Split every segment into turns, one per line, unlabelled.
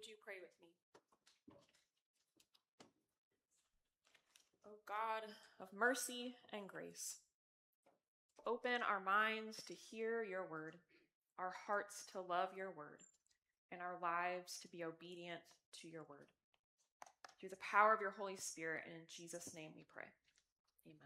Would you pray with me? O God of mercy and grace, open our minds to hear your word, our hearts to love your word, and our lives to be obedient to your word. Through the power of your Holy Spirit, and in Jesus' name we pray. Amen.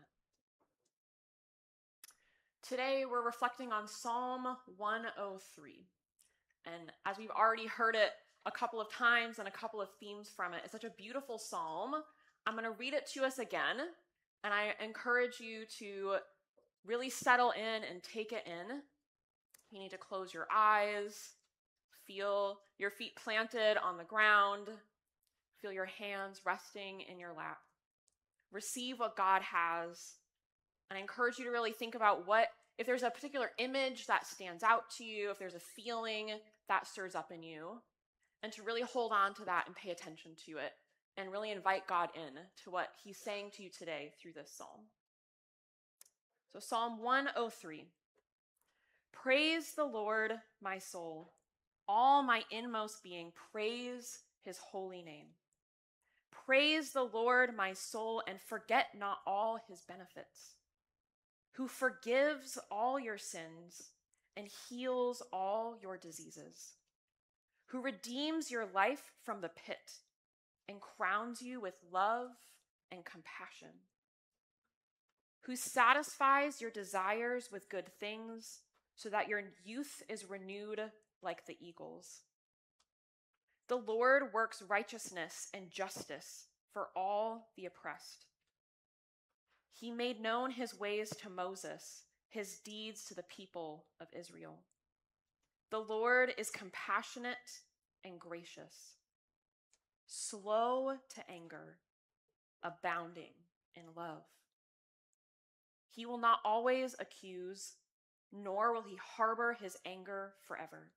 Today we're reflecting on Psalm 103. And as we've already heard it a couple of times and a couple of themes from it, it's such a beautiful psalm. I'm going to read it to us again, and I encourage you to really settle in and take it in. You need to close your eyes, feel your feet planted on the ground, feel your hands resting in your lap. Receive what God has. And I encourage you to really think about if there's a particular image that stands out to you, if there's a feeling that stirs up in you, and to really hold on to that and pay attention to it, and really invite God in to what he's saying to you today through this psalm. So Psalm 103. Praise the Lord, my soul. All my inmost being, praise his holy name. Praise the Lord, my soul, and forget not all his benefits, who forgives all your sins and heals all your diseases, who redeems your life from the pit and crowns you with love and compassion, who satisfies your desires with good things so that your youth is renewed like the eagles. The Lord works righteousness and justice for all the oppressed. He made known his ways to Moses, his deeds to the people of Israel. The Lord is compassionate and gracious, slow to anger, abounding in love. He will not always accuse, nor will he harbor his anger forever.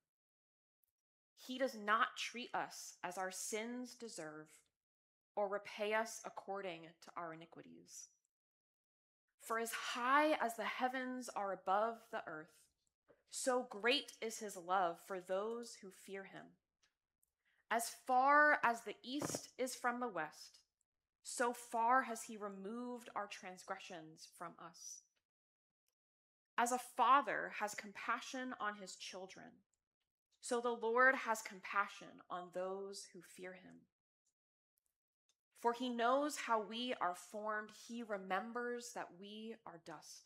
He does not treat us as our sins deserve, or repay us according to our iniquities. For as high as the heavens are above the earth, so great is his love for those who fear him. As far as the east is from the west, so far has he removed our transgressions from us. As a father has compassion on his children, so the Lord has compassion on those who fear him. For he knows how we are formed. He remembers that we are dust.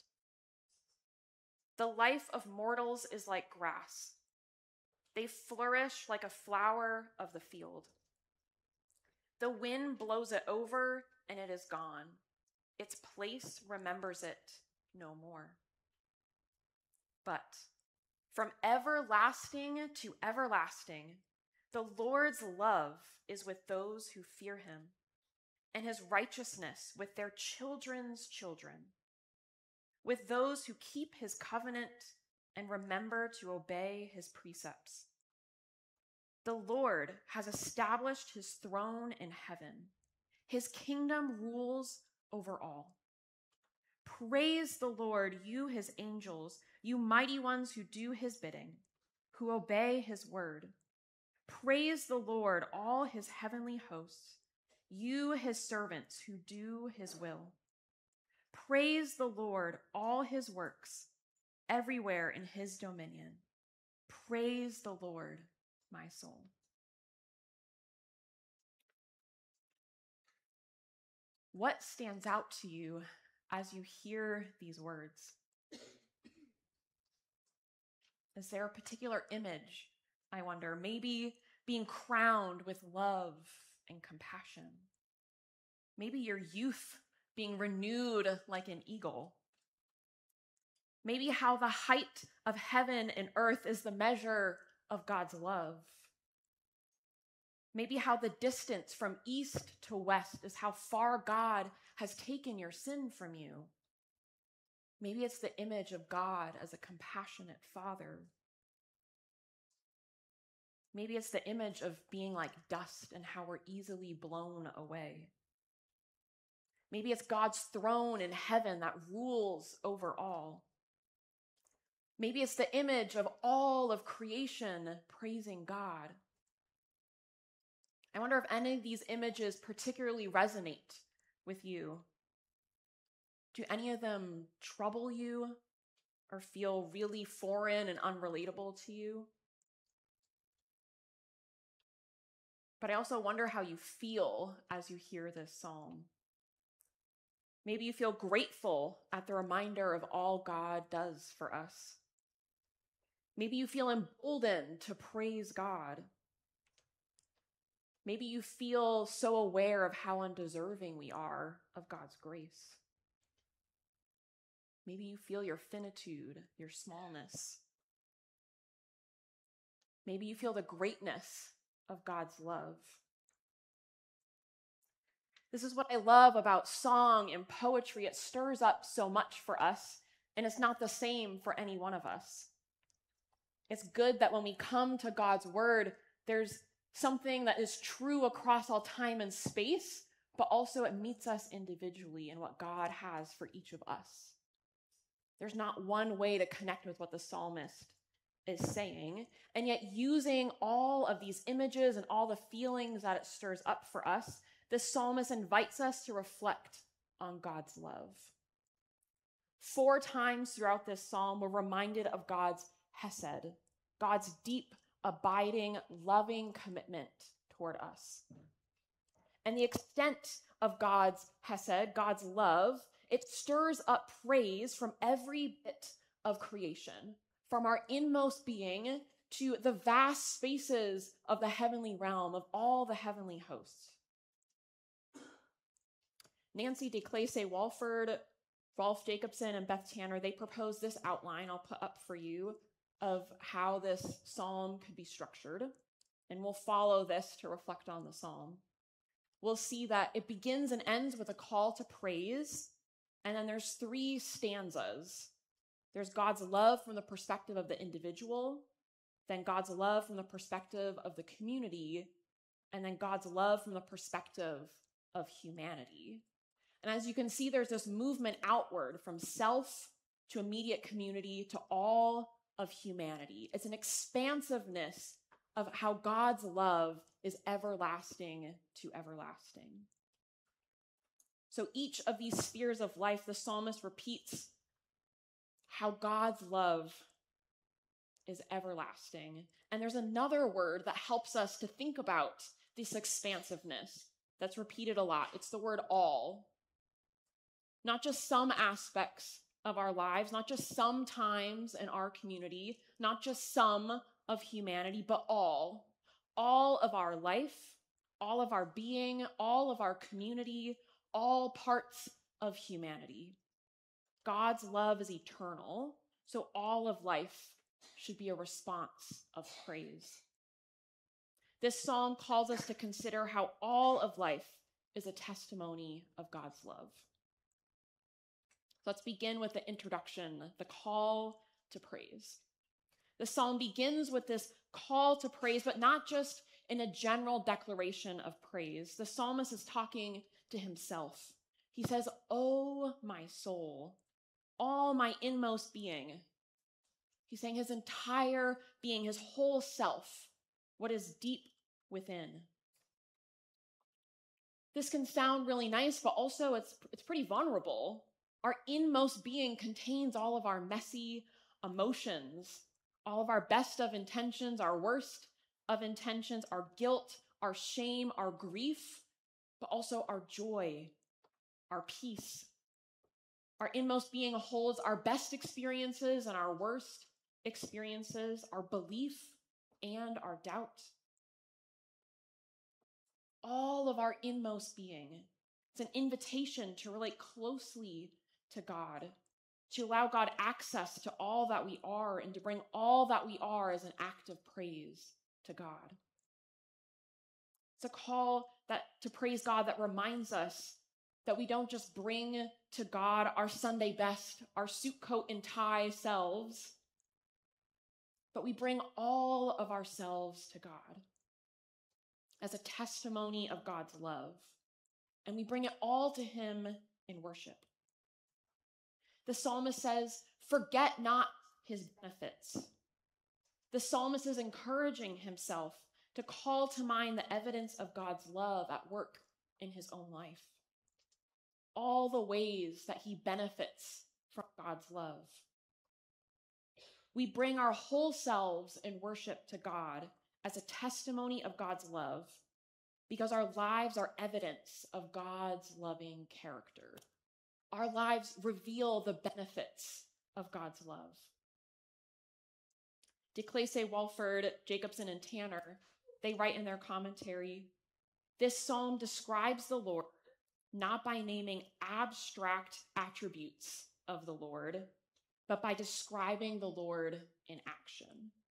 The life of mortals is like grass. They flourish like a flower of the field. The wind blows it over and it is gone. Its place remembers it no more. But from everlasting to everlasting, the Lord's love is with those who fear him, and his righteousness with their children's children, with those who keep his covenant and remember to obey his precepts. The Lord has established his throne in heaven. His kingdom rules over all. Praise the Lord, you his angels, you mighty ones who do his bidding, who obey his word. Praise the Lord, all his heavenly hosts, you his servants who do his will. Praise the Lord, all his works, everywhere in his dominion. Praise the Lord, my soul. What stands out to you as you hear these words? Is there a particular image, I wonder, maybe being crowned with love and compassion? Maybe your youth being renewed like an eagle. Maybe how the height of heaven and earth is the measure of God's love. Maybe how the distance from east to west is how far God has taken your sin from you. Maybe it's the image of God as a compassionate father. Maybe it's the image of being like dust and how we're easily blown away. Maybe it's God's throne in heaven that rules over all. Maybe it's the image of all of creation praising God. I wonder if any of these images particularly resonate with you. Do any of them trouble you or feel really foreign and unrelatable to you? But I also wonder how you feel as you hear this psalm. Maybe you feel grateful at the reminder of all God does for us. Maybe you feel emboldened to praise God. Maybe you feel so aware of how undeserving we are of God's grace. Maybe you feel your finitude, your smallness. Maybe you feel the greatness of God's love. This is what I love about song and poetry. It stirs up so much for us, and it's not the same for any one of us. It's good that when we come to God's word, there's something that is true across all time and space, but also it meets us individually in what God has for each of us. There's not one way to connect with what the psalmist is saying, and yet using all of these images and all the feelings that it stirs up for us, the psalmist invites us to reflect on God's love. 4 times throughout this psalm, we're reminded of God's hesed, God's deep, abiding, loving commitment toward us. And the extent of God's hesed, God's love, it stirs up praise from every bit of creation, from our inmost being to the vast spaces of the heavenly realm, of all the heavenly hosts. Nancy DeClace Walford, Rolf Jacobson, and Beth Tanner, they propose this outline I'll put up for you of how this psalm could be structured. And we'll follow this to reflect on the psalm. We'll see that it begins and ends with a call to praise. And then there's 3 stanzas. There's God's love from the perspective of the individual, then God's love from the perspective of the community, and then God's love from the perspective of humanity. And as you can see, there's this movement outward from self to immediate community to all of humanity. It's an expansiveness of how God's love is everlasting to everlasting. So each of these spheres of life, the psalmist repeats how God's love is everlasting. And there's another word that helps us to think about this expansiveness that's repeated a lot. It's the word all. Not just some aspects of our lives, not just some times in our community, not just some of humanity, but all. All of our life, all of our being, all of our community, all parts of humanity. God's love is eternal, so all of life should be a response of praise. This psalm calls us to consider how all of life is a testimony of God's love. Let's begin with the introduction, the call to praise. The psalm begins with this call to praise, but not just in a general declaration of praise. The psalmist is talking to himself. He says, "Oh, my soul, all my inmost being." He's saying his entire being, his whole self, what is deep within. This can sound really nice, but also it's pretty vulnerable. Our inmost being contains all of our messy emotions, all of our best of intentions, our worst of intentions, our guilt, our shame, our grief, but also our joy, our peace. Our inmost being holds our best experiences and our worst experiences, our belief and our doubt. All of our inmost being. It's an invitation to relate closely to God, to allow God access to all that we are, and to bring all that we are as an act of praise to God. It's a call to praise God that reminds us that we don't just bring to God our Sunday best, our suit coat and tie selves, but we bring all of ourselves to God as a testimony of God's love, and we bring it all to him in worship. The psalmist says, "Forget not his benefits." The psalmist is encouraging himself to call to mind the evidence of God's love at work in his own life, all the ways that he benefits from God's love. We bring our whole selves in worship to God as a testimony of God's love because our lives are evidence of God's loving character. Our lives reveal the benefits of God's love. De Clase, Walford, Jacobson, and Tanner, they write in their commentary, this psalm describes the Lord not by naming abstract attributes of the Lord, but by describing the Lord in action.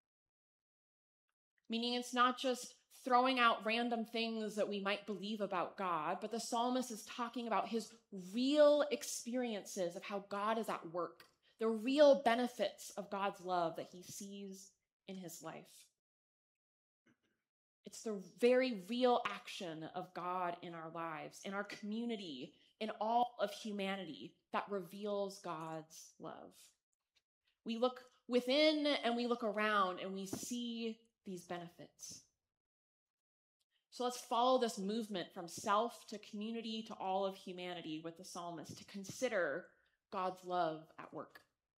Meaning it's not just throwing out random things that we might believe about God, but the psalmist is talking about his real experiences of how God is at work, the real benefits of God's love that he sees in his life. It's the very real action of God in our lives, in our community, in all of humanity that reveals God's love. We look within and we look around and we see these benefits. So let's follow this movement from self to community to all of humanity with the psalmist to consider God's love at work.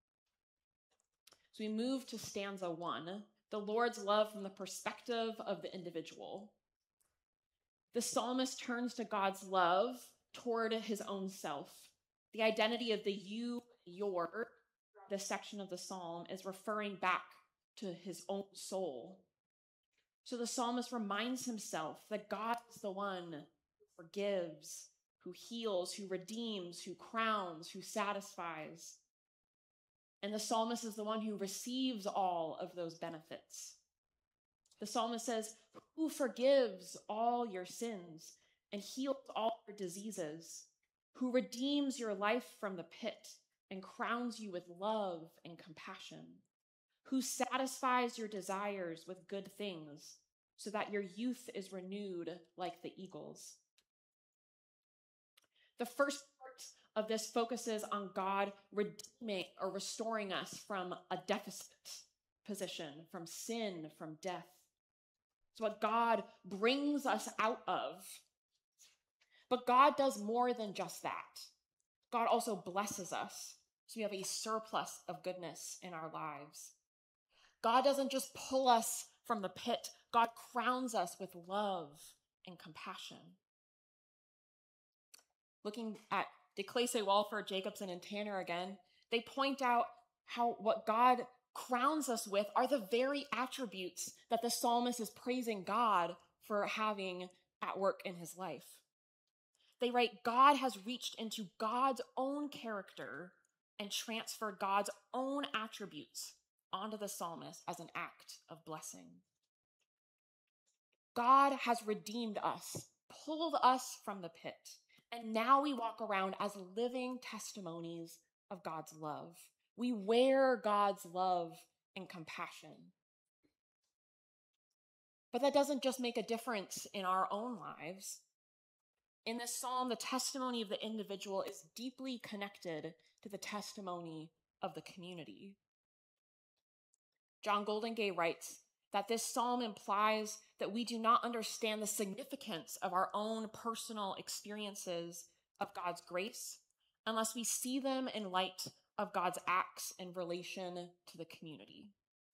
So we move to stanza 1, the Lord's love from the perspective of the individual. The psalmist turns to God's love toward his own self. The identity of the you, your, this section of the psalm is referring back to his own soul. So the psalmist reminds himself that God is the one who forgives, who heals, who redeems, who crowns, who satisfies. And the psalmist is the one who receives all of those benefits. The psalmist says, who forgives all your sins and heals all your diseases, who redeems your life from the pit and crowns you with love and compassion, who satisfies your desires with good things so that your youth is renewed like the eagles. The first part of this focuses on God redeeming or restoring us from a deficit position, from sin, from death. It's what God brings us out of. But God does more than just that. God also blesses us, so we have a surplus of goodness in our lives. God doesn't just pull us from the pit. God crowns us with love and compassion. Looking at De Clase, Walford, Jacobson, and Tanner again, they point out how what God crowns us with are the very attributes that the psalmist is praising God for having at work in his life. They write, God has reached into God's own character and transferred God's own attributes onto the psalmist as an act of blessing. God has redeemed us, pulled us from the pit, and now we walk around as living testimonies of God's love. We wear God's love and compassion. But that doesn't just make a difference in our own lives. In this psalm, the testimony of the individual is deeply connected to the testimony of the community. John Goldingay writes that this psalm implies that we do not understand the significance of our own personal experiences of God's grace unless we see them in light of God's acts in relation to the community.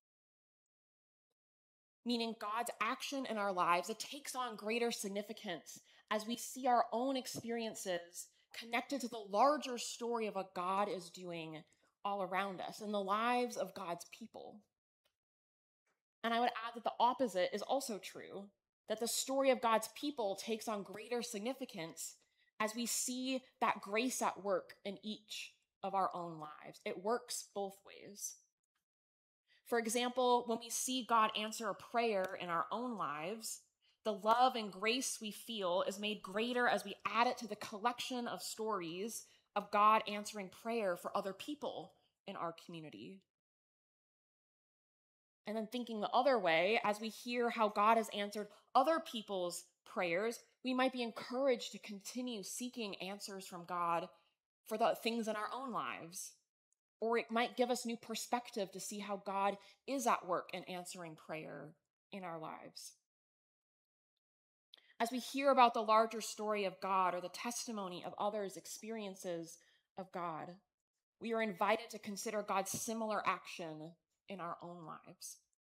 Meaning God's action in our lives, it takes on greater significance as we see our own experiences connected to the larger story of what God is doing all around us in the lives of God's people. And I would add that the opposite is also true, that the story of God's people takes on greater significance as we see that grace at work in each of our own lives. It works both ways. For example, when we see God answer a prayer in our own lives, the love and grace we feel is made greater as we add it to the collection of stories of God answering prayer for other people in our community. And then thinking the other way, as we hear how God has answered other people's prayers, we might be encouraged to continue seeking answers from God for the things in our own lives. Or it might give us new perspective to see how God is at work in answering prayer in our lives. As we hear about the larger story of God or the testimony of others' experiences of God, we are invited to consider God's similar action in our own lives.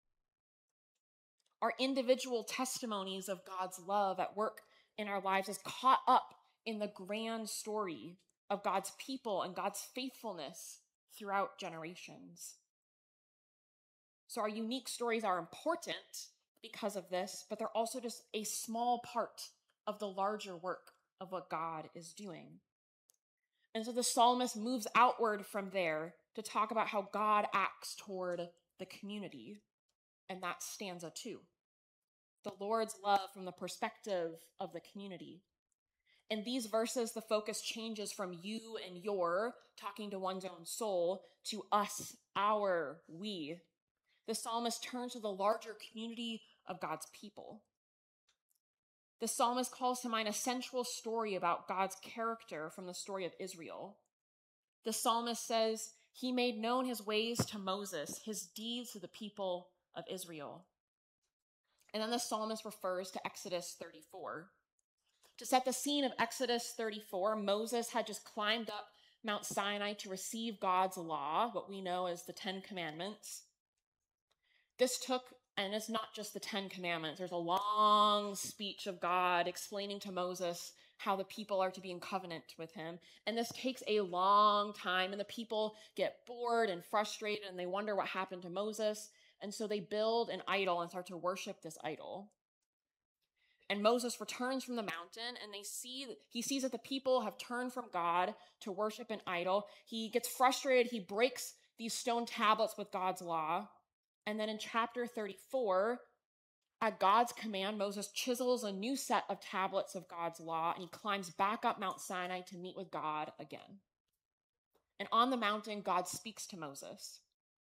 Our individual testimonies of God's love at work in our lives is caught up in the grand story of God's people and God's faithfulness throughout generations. So our unique stories are important because of this, but they're also just a small part of the larger work of what God is doing. And so the psalmist moves outward from there to talk about how God acts toward the community. And that's stanza 2. The Lord's love from the perspective of the community. In these verses, the focus changes from you and your, talking to one's own soul, to us, our, we. The psalmist turns to the larger community of God's people. The psalmist calls to mind a central story about God's character from the story of Israel. The psalmist says, he made known his ways to Moses, his deeds to the people of Israel. And then the psalmist refers to Exodus 34. To set the scene of Exodus 34, Moses had just climbed up Mount Sinai to receive God's law, what we know as the 10 Commandments. This took, and it's not just the 10 Commandments, there's a long speech of God explaining to Moses how the people are to be in covenant with him. And this takes a long time, and the people get bored and frustrated, and they wonder what happened to Moses. And so they build an idol and start to worship this idol. And Moses returns from the mountain, and he sees that the people have turned from God to worship an idol. He gets frustrated. He breaks these stone tablets with God's law. And then in chapter 34, at God's command, Moses chisels a new set of tablets of God's law, and he climbs back up Mount Sinai to meet with God again. And on the mountain, God speaks to Moses.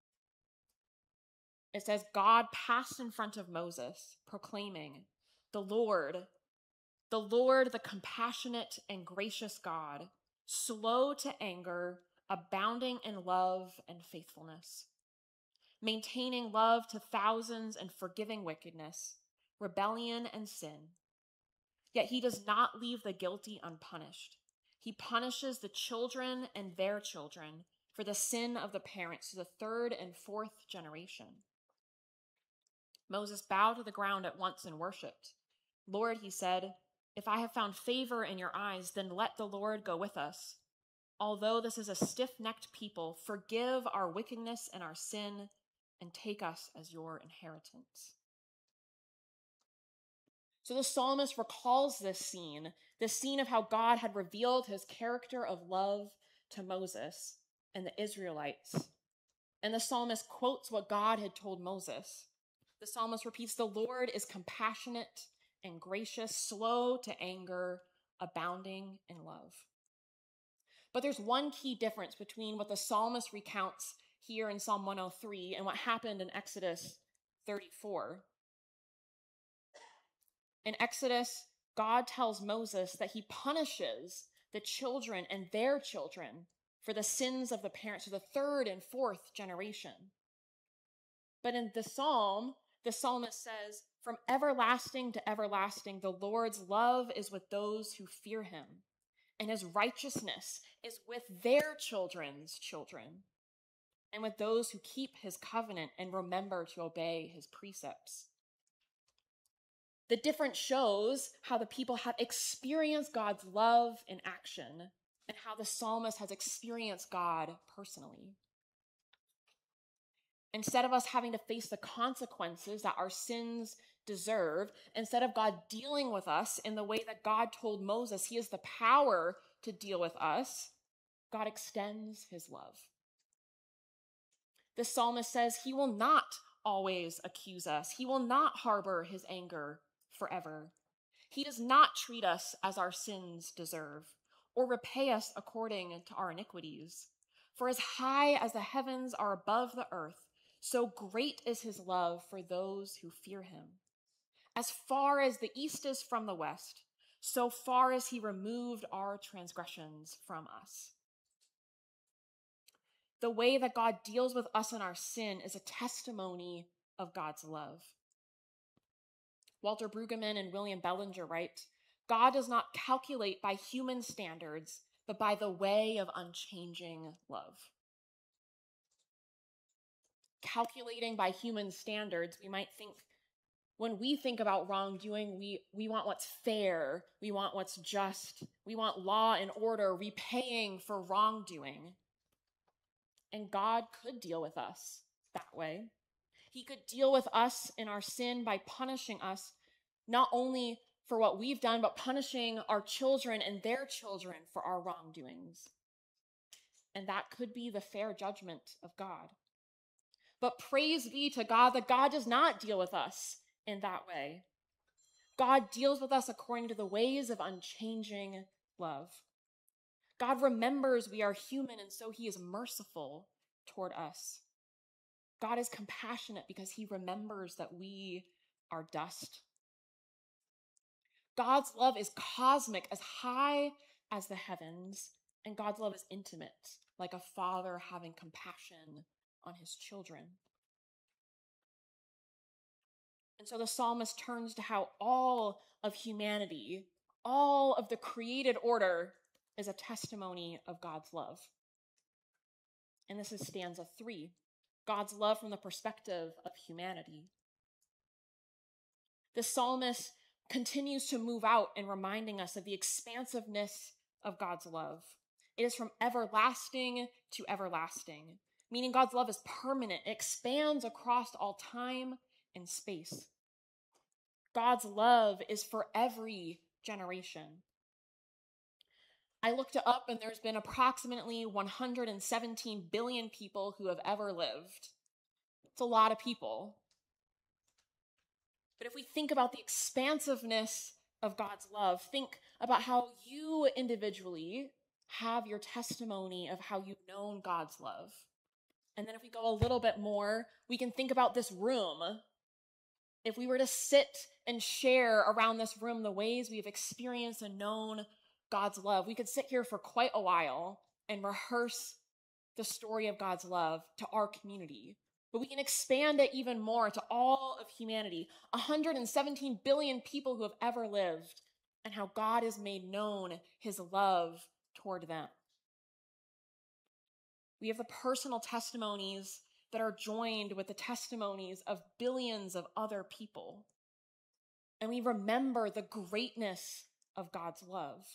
It says, God passed in front of Moses, proclaiming, the Lord, the compassionate and gracious God, slow to anger, abounding in love and faithfulness, maintaining love to thousands and forgiving wickedness, rebellion and sin. Yet he does not leave the guilty unpunished. He punishes the children and their children for the sin of the parents to the 3rd and 4th generation. Moses bowed to the ground at once and worshiped. Lord, he said, if I have found favor in your eyes, then let the Lord go with us. Although this is a stiff-necked people, forgive our wickedness and our sin, and take us as your inheritance. So the psalmist recalls this scene of how God had revealed his character of love to Moses and the Israelites. And the psalmist quotes what God had told Moses. The psalmist repeats, the Lord is compassionate and gracious, slow to anger, abounding in love. But there's one key difference between what the psalmist recounts here in Psalm 103 and what happened in Exodus 34. In Exodus, God tells Moses that he punishes the children and their children for the sins of the parents, to the 3rd and 4th generation. But in the psalm, the psalmist says, from everlasting to everlasting, the Lord's love is with those who fear him, and his righteousness is with their children's children, and with those who keep his covenant and remember to obey his precepts. The difference shows how the people have experienced God's love in action and how the psalmist has experienced God personally. Instead of us having to face the consequences that our sins deserve, instead of God dealing with us in the way that God told Moses he has the power to deal with us, God extends his love. The psalmist says he will not always accuse us. He will not harbor his anger forever. He does not treat us as our sins deserve or repay us according to our iniquities. For as high as the heavens are above the earth, so great is his love for those who fear him. As far as the east is from the west, so far as he removed our transgressions from us. The way that God deals with us in our sin is a testimony of God's love. Walter Brueggemann and William Bellinger write, God does not calculate by human standards, but by the way of unchanging love. Calculating by human standards, we might think, when we think about wrongdoing, we want what's fair, we want what's just, we want law and order, repaying for wrongdoing. And God could deal with us that way. He could deal with us in our sin by punishing us, not only for what we've done, but punishing our children and their children for our wrongdoings. And that could be the fair judgment of God. But praise be to God that God does not deal with us in that way. God deals with us according to the ways of unchanging love. God remembers we are human, and so he is merciful toward us. God is compassionate because he remembers that we are dust. God's love is cosmic, as high as the heavens, and God's love is intimate, like a father having compassion on his children. And so the psalmist turns to how all of humanity, all of the created order, is a testimony of God's love. And this is stanza 3, God's love from the perspective of humanity. The psalmist continues to move out in reminding us of the expansiveness of God's love. It is from everlasting to everlasting, meaning God's love is permanent. It expands across all time and space. God's love is for every generation. I looked it up, and there's been approximately 117 billion people who have ever lived. It's a lot of people. But if we think about the expansiveness of God's love, think about how you individually have your testimony of how you've known God's love. And then if we go a little bit more, we can think about this room. If we were to sit and share around this room the ways we've experienced and known God's love, we could sit here for quite a while and rehearse the story of God's love to our community. But we can expand it even more to all of humanity, 117 billion people who have ever lived, and how God has made known his love toward them. We have the personal testimonies that are joined with the testimonies of billions of other people. And we remember the greatness of God's love.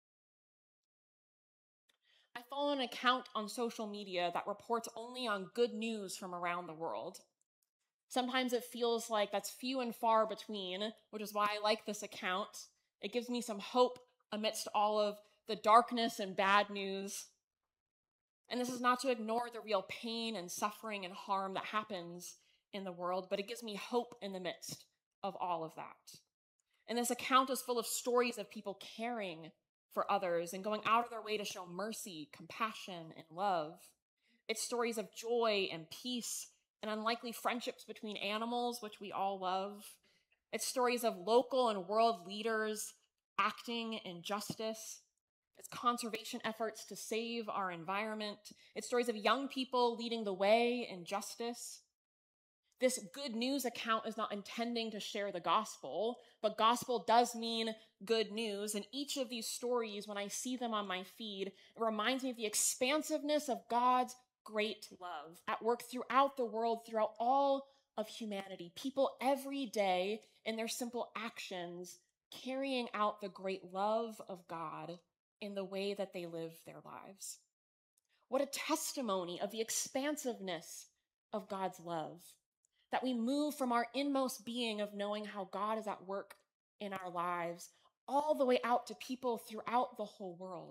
I follow an account on social media that reports only on good news from around the world. Sometimes it feels like that's few and far between, which is why I like this account. It gives me some hope amidst all of the darkness and bad news. And this is not to ignore the real pain and suffering and harm that happens in the world, but it gives me hope in the midst of all of that. And this account is full of stories of people caring for others and going out of their way to show mercy, compassion, and love. It's stories of joy and peace and unlikely friendships between animals, which we all love. It's stories of local and world leaders acting in justice. It's conservation efforts to save our environment. It's stories of young people leading the way in justice. This good news account is not intending to share the gospel, but gospel does mean good news. And each of these stories, when I see them on my feed, it reminds me of the expansiveness of God's great love at work throughout the world, throughout all of humanity. People every day in their simple actions carrying out the great love of God in the way that they live their lives. What a testimony of the expansiveness of God's love. That we move from our inmost being of knowing how God is at work in our lives all the way out to people throughout the whole world.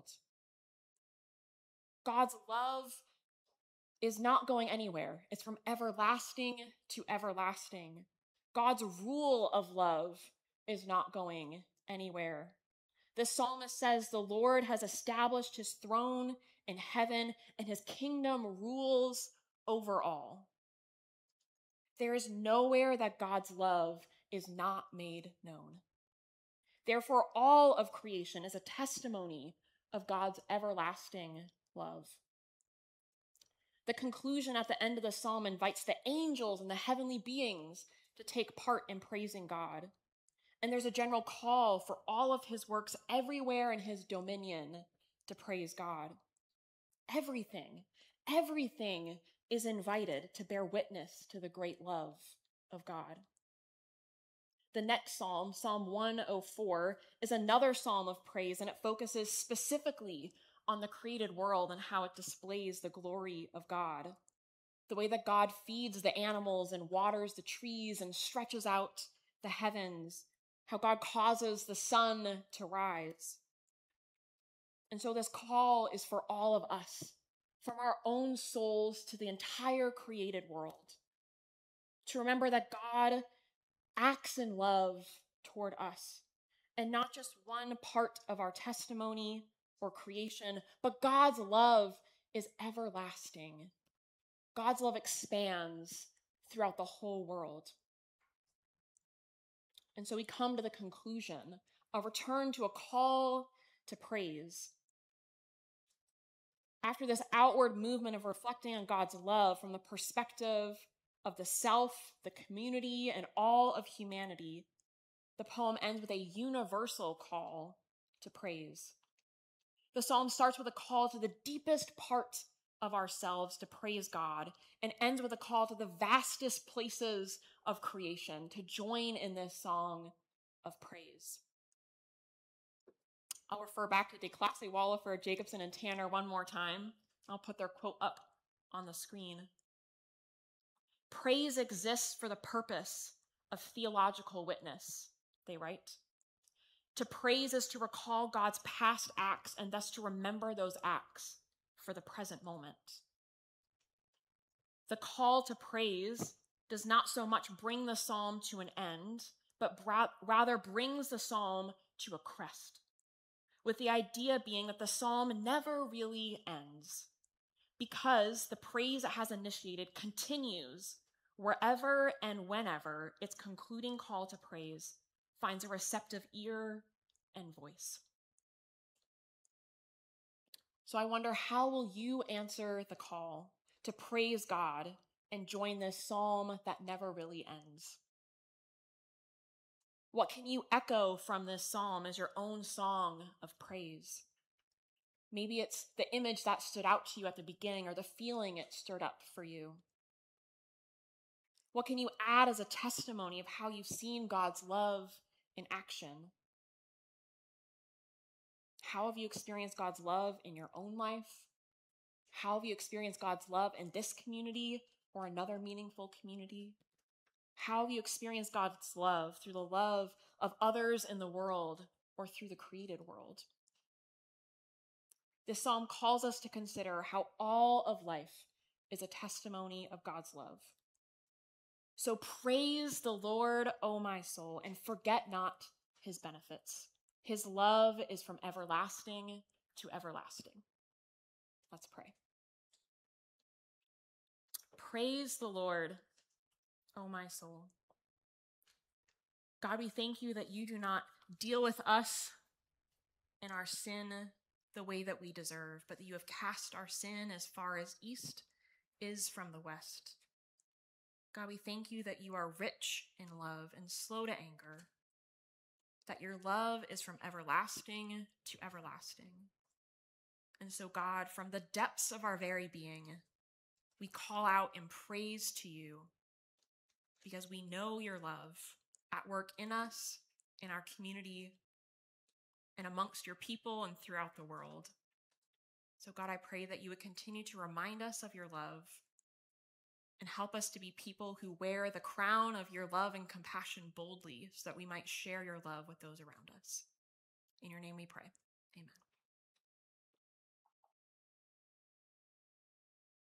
God's love is not going anywhere. It's from everlasting to everlasting. God's rule of love is not going anywhere. The psalmist says the Lord has established his throne in heaven and his kingdom rules over all. There is nowhere that God's love is not made known. Therefore, all of creation is a testimony of God's everlasting love. The conclusion at the end of the psalm invites the angels and the heavenly beings to take part in praising God. And there's a general call for all of his works everywhere in his dominion to praise God. Everything is invited to bear witness to the great love of God. The next psalm, Psalm 104, is another psalm of praise, and it focuses specifically on the created world and how it displays the glory of God. The way that God feeds the animals and waters the trees and stretches out the heavens, how God causes the sun to rise. And so this call is for all of us, from our own souls to the entire created world, to remember that God acts in love toward us, and not just one part of our testimony or creation, but God's love is everlasting. God's love expands throughout the whole world. And so we come to the conclusion, a return to a call to praise. After this outward movement of reflecting on God's love from the perspective of the self, the community, and all of humanity, the poem ends with a universal call to praise. The psalm starts with a call to the deepest part of ourselves to praise God, and ends with a call to the vastest places of creation to join in this song of praise. I'll refer back to De Classe, Wallifer, Jacobson, and Tanner one more time. I'll put their quote up on the screen. Praise exists for the purpose of theological witness, they write. To praise is to recall God's past acts and thus to remember those acts for the present moment. The call to praise does not so much bring the psalm to an end, but rather brings the psalm to a crest, with the idea being that the psalm never really ends, because the praise it has initiated continues wherever and whenever its concluding call to praise finds a receptive ear and voice. So I wonder, how will you answer the call to praise God and join this psalm that never really ends? What can you echo from this psalm as your own song of praise? Maybe it's the image that stood out to you at the beginning or the feeling it stirred up for you. What can you add as a testimony of how you've seen God's love in action? How have you experienced God's love in your own life? How have you experienced God's love in this community or another meaningful community? How have you experienced God's love through the love of others in the world or through the created world? This psalm calls us to consider how all of life is a testimony of God's love. So praise the Lord, O my soul, and forget not his benefits. His love is from everlasting to everlasting. Let's pray. Praise the Lord, O my soul. God, we thank you that you do not deal with us and our sin the way that we deserve, but that you have cast our sin as far as east is from the west. God, we thank you that you are rich in love and slow to anger, that your love is from everlasting to everlasting. And so, God, from the depths of our very being, we call out in praise to you because we know your love at work in us, in our community, and amongst your people and throughout the world. So, God, I pray that you would continue to remind us of your love and help us to be people who wear the crown of your love and compassion boldly so that we might share your love with those around us. In your name we pray. Amen.